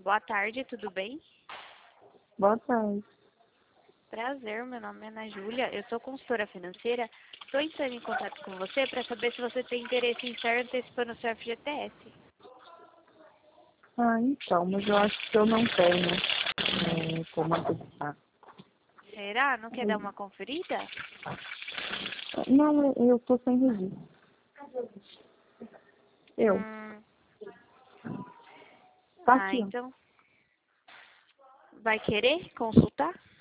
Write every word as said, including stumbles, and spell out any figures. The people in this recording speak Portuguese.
Boa tarde, tudo bem? Boa tarde. Prazer, meu nome é Ana Júlia, eu sou consultora financeira. Estou entrando em contato com você para saber se você tem interesse em estar antecipando o seu F G T S. Ah, então, mas eu acho que eu não tenho é, como antecipar. Será? Não quer dar uma conferida? Não, eu estou sem registro. Eu. Hum, Tá ah, aqui, ó. então. Vai querer consultar?